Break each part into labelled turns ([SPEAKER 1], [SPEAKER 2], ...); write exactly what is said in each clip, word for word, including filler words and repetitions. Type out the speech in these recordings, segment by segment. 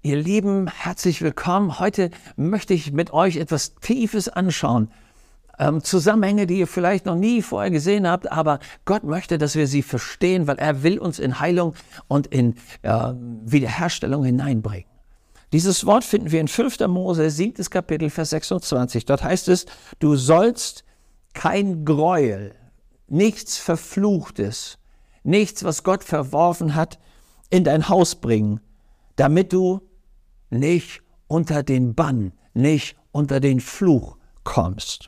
[SPEAKER 1] Ihr Lieben, herzlich willkommen. Heute möchte ich mit euch etwas Tiefes anschauen. Ähm, Zusammenhänge, die ihr vielleicht noch nie vorher gesehen habt, aber Gott möchte, dass wir sie verstehen, weil er will uns in Heilung und in äh, Wiederherstellung hineinbringen. Dieses Wort finden wir in fünfter Mose, siebtes Kapitel, Vers sechsundzwanzig. Dort heißt es, du sollst kein Gräuel, nichts Verfluchtes, nichts, was Gott verworfen hat, in dein Haus bringen, damit du nicht unter den Bann, nicht unter den Fluch kommst.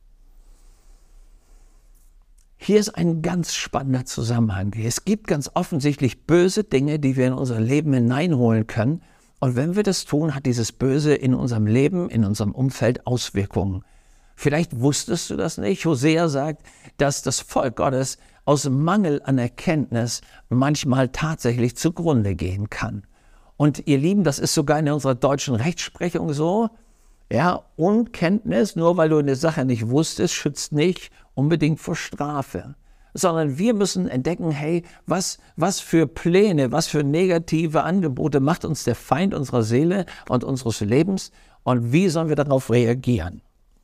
[SPEAKER 1] Hier ist ein ganz spannender Zusammenhang. Es gibt ganz offensichtlich böse Dinge, die wir in unser Leben hineinholen können. Und wenn wir das tun, hat dieses Böse in unserem Leben, in unserem Umfeld Auswirkungen. Vielleicht wusstest du das nicht. Hosea sagt, dass das Volk Gottes aus Mangel an Erkenntnis manchmal tatsächlich zugrunde gehen kann. Und ihr Lieben, das ist sogar in unserer deutschen Rechtsprechung so. Ja, Unkenntnis, nur weil du eine Sache nicht wusstest, schützt nicht unbedingt vor Strafe. Sondern wir müssen entdecken, hey, was, was für Pläne, was für negative Angebote macht uns der Feind unserer Seele und unseres Lebens und wie sollen wir darauf reagieren?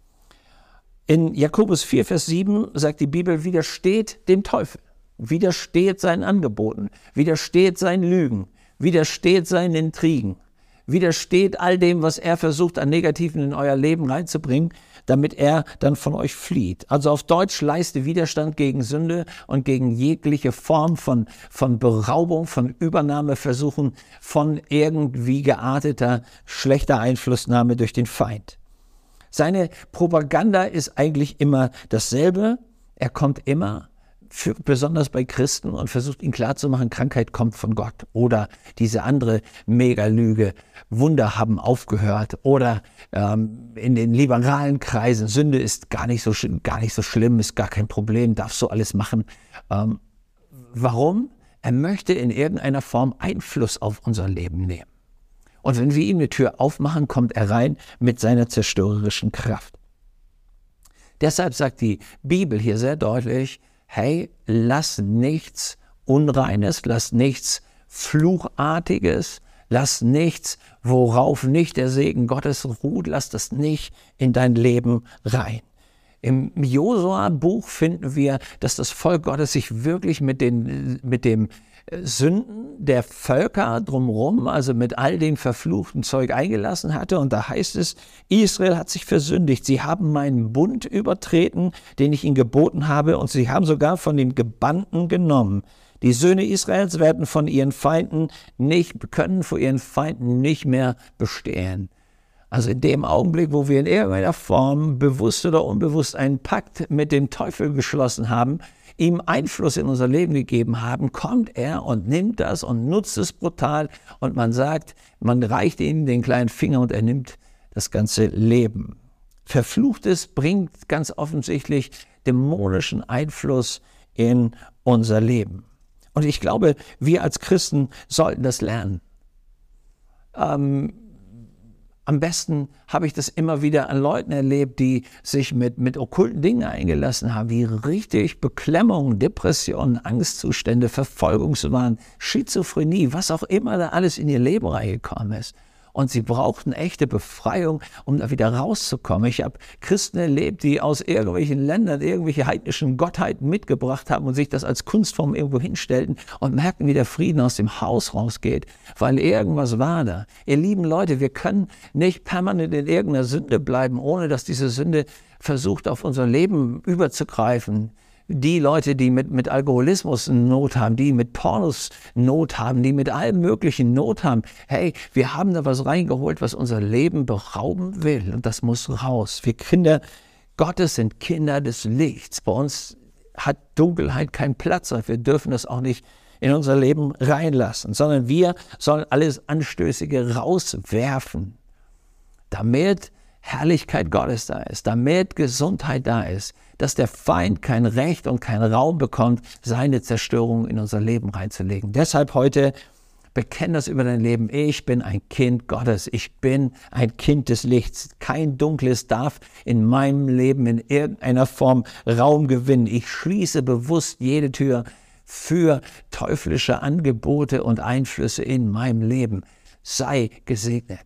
[SPEAKER 1] In Jakobus vier, Vers sieben sagt die Bibel, widersteht dem Teufel, widersteht seinen Angeboten, widersteht seinen Lügen, widersteht seinen Intrigen, widersteht all dem, was er versucht, an Negativen in euer Leben reinzubringen, damit er dann von euch flieht. Also auf Deutsch, leiste Widerstand gegen Sünde und gegen jegliche Form von, von Beraubung, von Übernahmeversuchen, von irgendwie gearteter, schlechter Einflussnahme durch den Feind. Seine Propaganda ist eigentlich immer dasselbe. Er kommt immer, für, besonders bei Christen, und versucht ihnen klarzumachen, Krankheit kommt von Gott. Oder diese andere Megalüge, Wunder haben aufgehört. Oder ähm, in den liberalen Kreisen, Sünde ist gar nicht so, gar nicht so schlimm, ist gar kein Problem, darfst du alles machen. Ähm, warum? Er möchte in irgendeiner Form Einfluss auf unser Leben nehmen. Und wenn wir ihm eine Tür aufmachen, kommt er rein mit seiner zerstörerischen Kraft. Deshalb sagt die Bibel hier sehr deutlich, hey, lass nichts Unreines, lass nichts Fluchartiges, lass nichts, worauf nicht der Segen Gottes ruht, lass das nicht in dein Leben rein. Im Josua-Buch finden wir, dass das Volk Gottes sich wirklich mit, den, mit dem Sünden der Völker drumherum, also mit all dem verfluchten Zeug eingelassen hatte. Und da heißt es, Israel hat sich versündigt. Sie haben meinen Bund übertreten, den ich ihnen geboten habe, und sie haben sogar von den Gebannten genommen. Die Söhne Israels werden von ihren Feinden nicht, können vor ihren Feinden nicht mehr bestehen. Also in dem Augenblick, wo wir in irgendeiner Form, bewusst oder unbewusst, einen Pakt mit dem Teufel geschlossen haben, ihm Einfluss in unser Leben gegeben haben, kommt er und nimmt das und nutzt es brutal und man sagt, man reicht ihm den kleinen Finger und er nimmt das ganze Leben. Verfluchtes bringt ganz offensichtlich dämonischen Einfluss in unser Leben. Und ich glaube, wir als Christen sollten das lernen. Ähm, Am besten habe ich das immer wieder an Leuten erlebt, die sich mit, mit okkulten Dingen eingelassen haben, die richtig Beklemmungen, Depressionen, Angstzustände, Verfolgungswahn, Schizophrenie, was auch immer da alles in ihr Leben reingekommen ist. Und sie brauchten echte Befreiung, um da wieder rauszukommen. Ich habe Christen erlebt, die aus irgendwelchen Ländern irgendwelche heidnischen Gottheiten mitgebracht haben und sich das als Kunstform irgendwo hinstellten und merken, wie der Frieden aus dem Haus rausgeht, weil irgendwas war da. Ihr lieben Leute, wir können nicht permanent in irgendeiner Sünde bleiben, ohne dass diese Sünde versucht, auf unser Leben überzugreifen. Die Leute, die mit, mit Alkoholismus Not haben, die mit Pornos Not haben, die mit allem möglichen Not haben. Hey, wir haben da was reingeholt, was unser Leben berauben will. Und das muss raus. Wir Kinder Gottes sind Kinder des Lichts. Bei uns hat Dunkelheit keinen Platz. Und wir dürfen das auch nicht in unser Leben reinlassen, sondern wir sollen alles Anstößige rauswerfen, damit Herrlichkeit Gottes da ist, damit Gesundheit da ist, dass der Feind kein Recht und keinen Raum bekommt, seine Zerstörung in unser Leben reinzulegen. Deshalb heute, bekenn das über dein Leben. Ich bin ein Kind Gottes. Ich bin ein Kind des Lichts. Kein Dunkles darf in meinem Leben in irgendeiner Form Raum gewinnen. Ich schließe bewusst jede Tür für teuflische Angebote und Einflüsse in meinem Leben. sei gesegnet.